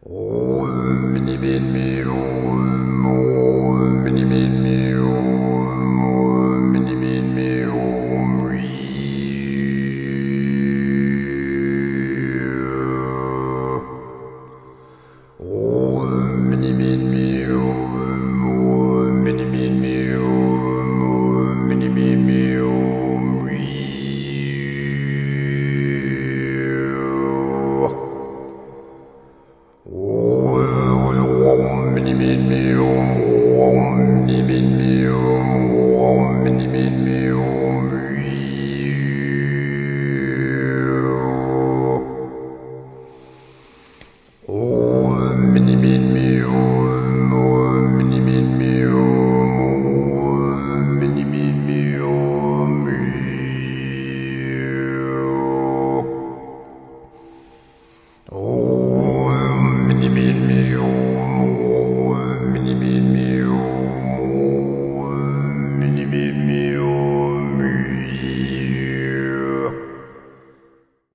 Om mini min mi om mini min mi om mini min mi om mini min mi om mini min mi om mini min mi om mini min mi om mini min mi om mini min mi om mini min mi